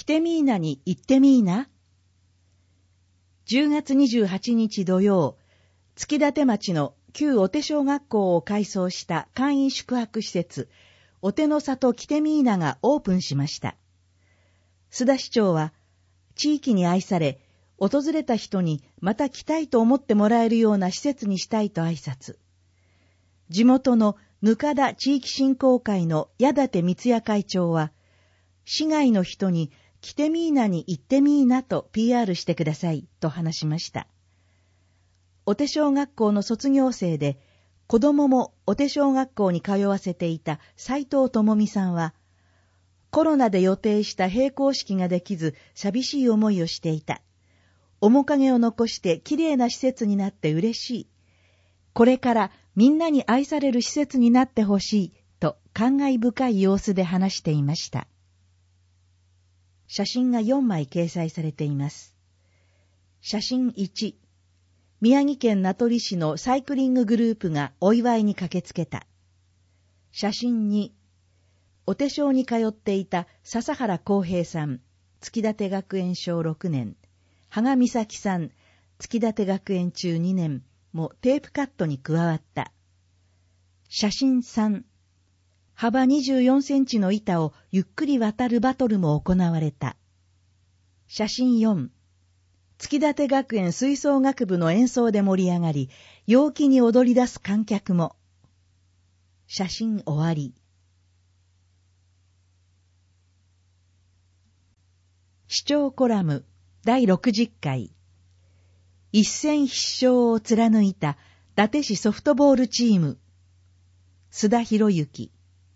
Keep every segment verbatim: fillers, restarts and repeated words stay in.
来てみーなに行ってみーな。じゅうがつにじゅうはちにち土曜、月立町の旧お手小学校を改装した簡易宿泊施設、お手の里来てみーながオープンしました。須田市長は、地域に愛され、訪れた人にまた来たいと思ってもらえるような施設にしたいと挨拶。地元のぬかだ地域振興会の矢立光也会長は、市外の人に来てみーなに行ってみーなと ピーアール してくださいと話しました。お手小学校の卒業生で、子供もお手小学校に通わせていた斉藤智美さんは、コロナで予定した閉校式ができず寂しい思いをしていた。面影を残してきれいな施設になって嬉しい。これからみんなに愛される施設になってほしいと感慨深い様子で話していました。写真がよんまい掲載されています。写真いち、宮城県名取市のサイクリンググループがお祝いに駆けつけた。写真に、お手小に通っていた笹原康平さん、月立学園小ろくねん、羽賀美咲さん、月立学園中にねんもテープカットに加わった。写真さん、幅にじゅうよんセンチの板をゆっくり渡るバトルも行われた。写真よん、月立学園吹奏楽部の演奏で盛り上がり、陽気に踊り出す観客も。写真終わり。市長コラムだいろくじゅっかい。一戦必勝を貫いた伊達市ソフトボールチーム。須田博之。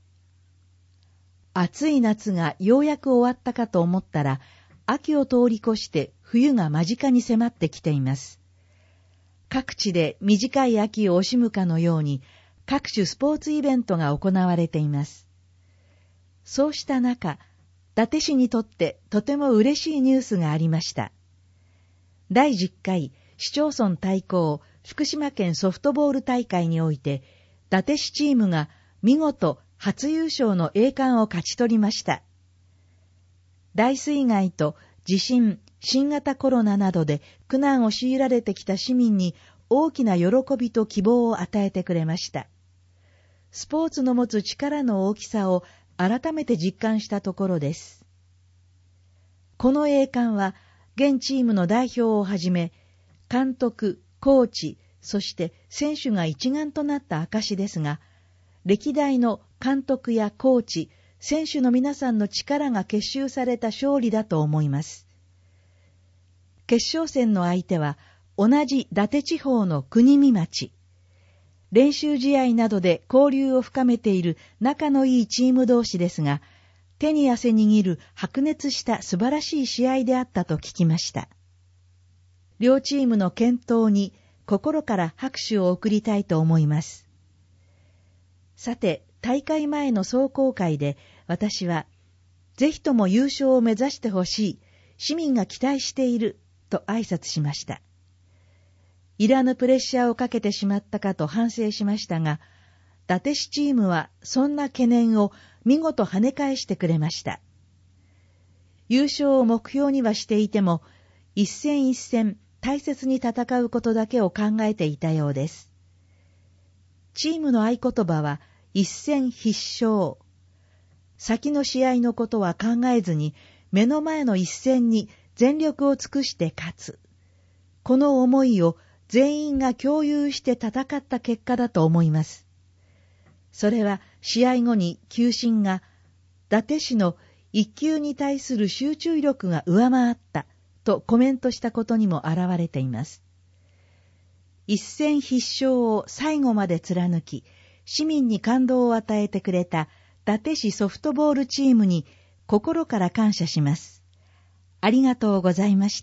暑い夏がようやく終わったかと思ったら、秋を通り越して冬が間近に迫ってきています。各地で短い秋を惜しむかのように、各種スポーツイベントが行われています。そうした中、伊達市にとってとても嬉しいニュースがありました。だいじゅっかい市町村対抗福島県ソフトボール大会において、伊達市チームが見事初優勝の栄冠を勝ち取りました。大水害と地震、新型コロナなどで苦難を強いられてきた市民に大きな喜びと希望を与えてくれました。スポーツの持つ力の大きさを改めて実感したところです。この栄冠は現チームの代表をはじめ、監督、コーチ、そして選手が一丸となった証ですが、歴代の監督やコーチ、選手の皆さんの力が結集された勝利だと思います。決勝戦の相手は同じ伊達地方の国見町。練習試合などで交流を深めている仲のいいチーム同士ですが、手に汗握る白熱した素晴らしい試合であったと聞きました。両チームの健闘に心から拍手を送りたいと思います。さて、大会前の壮行会で私は、ぜひとも優勝を目指してほしい、市民が期待していると挨拶しました。いらぬプレッシャーをかけてしまったかと反省しましたが、伊達市チームはそんな懸念を見事跳ね返してくれました。優勝を目標にはしていても、一戦一戦大切に戦うことだけを考えていたようです。チームの合言葉は一戦必勝。先の試合のことは考えずに、目の前の一戦に全力を尽くして勝つ。この思いを全員が共有して戦った結果だと思います。それは試合後に球審が、伊達市の一球に対する集中力が上回ったとコメントしたことにも表れています。一戦必勝を最後まで貫き、市民に感動を与えてくれた伊達市ソフトボールチームに心から感謝します。ありがとうございました。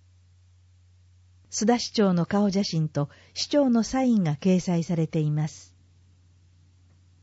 須田市長の顔写真と市長のサインが掲載されています。